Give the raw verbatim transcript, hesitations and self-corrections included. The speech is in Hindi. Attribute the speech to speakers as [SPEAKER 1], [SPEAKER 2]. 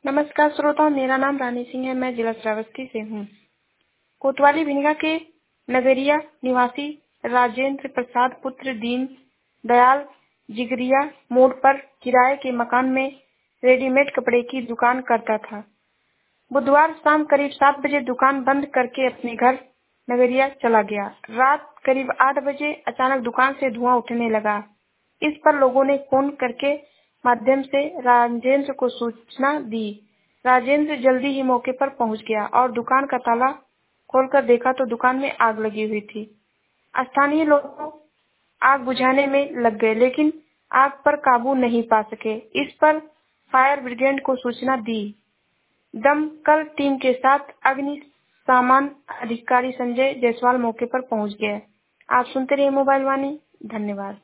[SPEAKER 1] नमस्कार श्रोताओं, मेरा नाम रानी सिंह है। मैं जिला श्रावस्ती से हूँ। कोतवाली भिनगा के नगरिया निवासी राजेंद्र प्रसाद पुत्र दीन दयाल जिगरिया मोड़ पर किराए के मकान में रेडीमेड कपड़े की दुकान करता था। बुधवार शाम करीब सात बजे दुकान बंद करके अपने घर नगरिया चला गया। रात करीब आठ बजे अचानक दुकान से धुआं उठने लगा। इस पर लोगों ने फोन करके माध्यम से राजेंद्र को सूचना दी। राजेंद्र जल्दी ही मौके पर पहुंच गया और दुकान का ताला खोलकर देखा तो दुकान में आग लगी हुई थी। स्थानीय लोग आग बुझाने में लग गए, लेकिन आग पर काबू नहीं पा सके। इस पर फायर ब्रिगेड को सूचना दी। दमकल टीम के साथ अग्निशमन अधिकारी संजय जायसवाल मौके पर पहुंच गए। आप सुनते रहिए मोबाइल वाणी। धन्यवाद।